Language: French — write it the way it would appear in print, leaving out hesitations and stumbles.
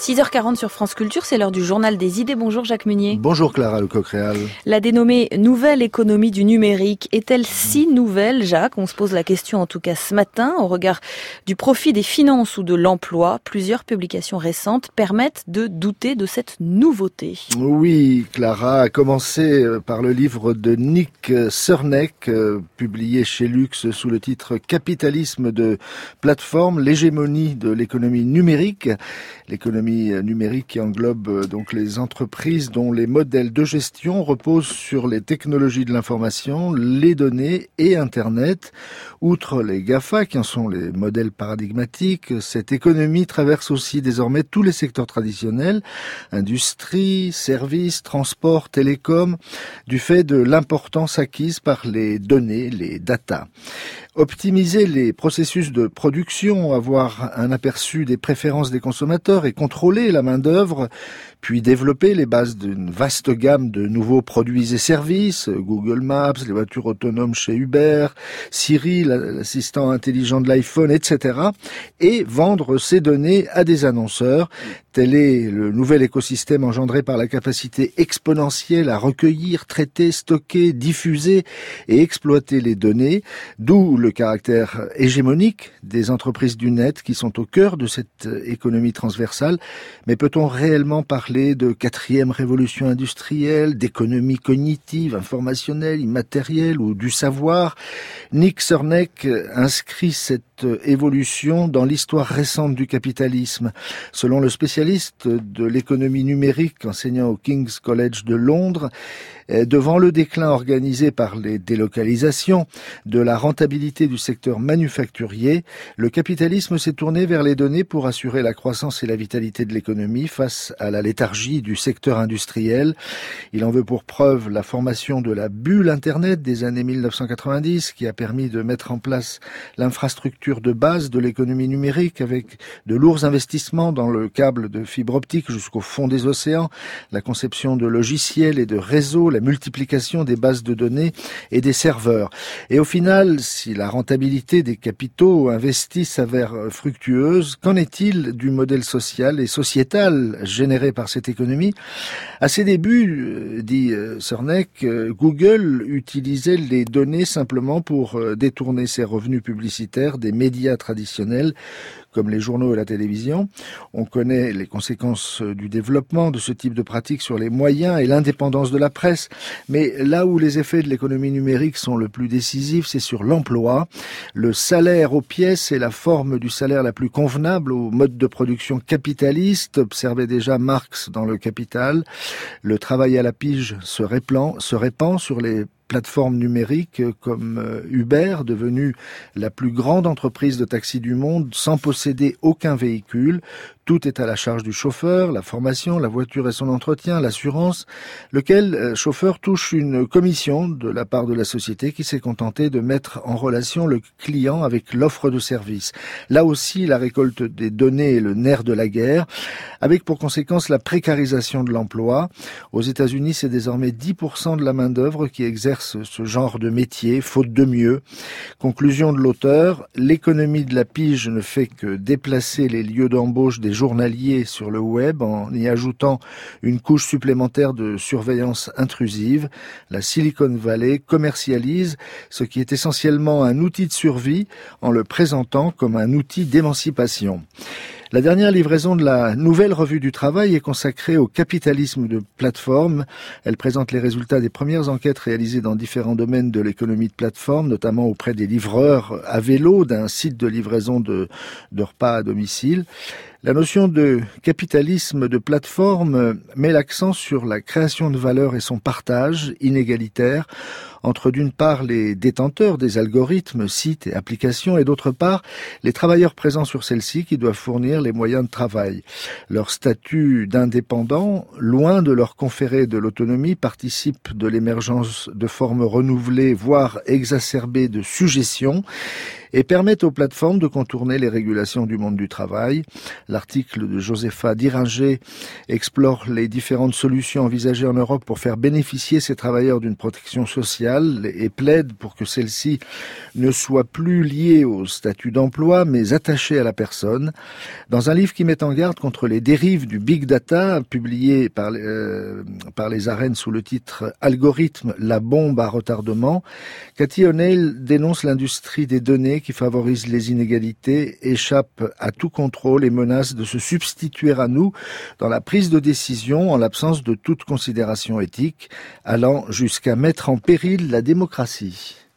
6h40 sur France Culture, c'est l'heure du journal des idées. Bonjour Jacques Munier. Bonjour Clara Lecoq-Réal. La dénommée nouvelle économie du numérique est-elle si nouvelle, Jacques? On se pose la question en tout cas ce matin. Au regard du profit des finances ou de l'emploi, plusieurs publications récentes permettent de douter de cette nouveauté. Oui, Clara, a commencé par le livre de Nick Cernek, publié chez Lux sous le titre « Capitalisme de plateforme, l'hégémonie de l'économie numérique ». L'économie numérique qui englobe donc les entreprises dont les modèles de gestion reposent sur les technologies de l'information, les données et Internet. Outre les GAFA, qui en sont les modèles paradigmatiques, cette économie traverse aussi désormais tous les secteurs traditionnels, industrie, services, transport, télécom, du fait de l'importance acquise par les données, les data. Optimiser les processus de production, avoir un aperçu des préférences des consommateurs et contrôler la main-d'œuvre, puis développer les bases d'une vaste gamme de nouveaux produits et services, Google Maps, les voitures autonomes chez Uber, Siri, l'assistant intelligent de l'iPhone, etc. et vendre ces données à des annonceurs. Tel est le nouvel écosystème engendré par la capacité exponentielle à recueillir, traiter, stocker, diffuser et exploiter les données, d'où le caractère hégémonique des entreprises du net qui sont au cœur de cette économie transversale. Mais peut-on réellement parler de quatrième révolution industrielle, d'économie cognitive, informationnelle, immatérielle ou du savoir? Nick Cernek inscrit cette évolution dans l'histoire récente du capitalisme. Selon le spécialiste de l'économie numérique enseignant au King's College de Londres, devant le déclin organisé par les délocalisations de la rentabilité du secteur manufacturier, le capitalisme s'est tourné vers les données pour assurer la croissance et la vitalité de l'économie face à la léthargie du secteur industriel. Il en veut pour preuve la formation de la bulle Internet des années 1990 qui a permis de mettre en place l'infrastructure de base de l'économie numérique avec de lourds investissements dans le câble de fibre optique jusqu'au fond des océans, la conception de logiciels et de réseaux, la multiplication des bases de données et des serveurs. Et au final, si la rentabilité des capitaux investis s'avère fructueuse, qu'en est-il du modèle social et sociétal généré par cette économie? À ses débuts, dit Cernek, Google utilisait les données simplement pour détourner ses revenus publicitaires des médias traditionnels comme les journaux et la télévision. On connaît les conséquences du développement de ce type de pratique sur les moyens et l'indépendance de la presse. Mais là où les effets de l'économie numérique sont le plus décisifs, c'est sur l'emploi. Le salaire aux pièces est la forme du salaire la plus convenable au mode de production capitaliste, observait déjà Marx dans Le Capital. Le travail à la pige se répand sur les plateformes numériques comme Uber, devenue la plus grande entreprise de taxi du monde sans posséder aucun véhicule. Tout est à la charge du chauffeur, la formation, la voiture et son entretien, l'assurance, lequel chauffeur touche une commission de la part de la société qui s'est contentée de mettre en relation le client avec l'offre de service. Là aussi, la récolte des données est le nerf de la guerre, avec pour conséquence la précarisation de l'emploi. Aux États-Unis, c'est désormais 10% de la main-d'œuvre qui exerce ce genre de métier, faute de mieux. Conclusion de l'auteur, l'économie de la pige ne fait que déplacer les lieux d'embauche des journaliers sur le web en y ajoutant une couche supplémentaire de surveillance intrusive. La Silicon Valley commercialise ce qui est essentiellement un outil de survie en le présentant comme un outil d'émancipation. La dernière livraison de la nouvelle revue du travail est consacrée au capitalisme de plateforme. Elle présente les résultats des premières enquêtes réalisées dans différents domaines de l'économie de plateforme, notamment auprès des livreurs à vélo d'un site de livraison de repas à domicile. La notion de capitalisme de plateforme met l'accent sur la création de valeur et son partage inégalitaire entre d'une part les détenteurs des algorithmes, sites et applications et d'autre part les travailleurs présents sur celles-ci qui doivent fournir les moyens de travail. Leur statut d'indépendant, loin de leur conférer de l'autonomie, participe de l'émergence de formes renouvelées, voire exacerbées de sujétion et permettent aux plateformes de contourner les régulations du monde du travail. L'article de Josepha Diringer explore les différentes solutions envisagées en Europe pour faire bénéficier ces travailleurs d'une protection sociale sociales et plaide pour que celle-ci ne soit plus liée au statut d'emploi, mais attachée à la personne. Dans un livre qui met en garde contre les dérives du big data, publié par les arènes sous le titre « Algorithme, la bombe à retardement », Cathy O'Neil dénonce l'industrie des données qui favorise les inégalités, échappe à tout contrôle et menace de se substituer à nous dans la prise de décision en l'absence de toute considération éthique, allant jusqu'à mettre en péril la démocratie.